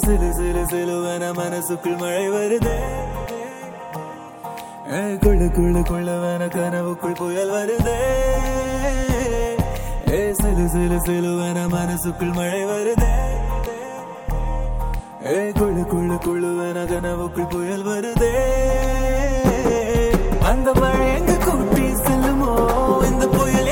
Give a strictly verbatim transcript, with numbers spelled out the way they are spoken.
சிலு சிலு சிலுவன மனசுக்குள் மழை வருதே குழு குழு குழுவன கனவுக்குள் புயல் வருதே சிலு சிலு சிலுவன மனசுக்குள் மழை வருதே குழு குழு குழுவன கனவுக்குள் புயல் வருதே அந்த மழை எங்க கூட்டி செல்லுமோ இந்த புயல்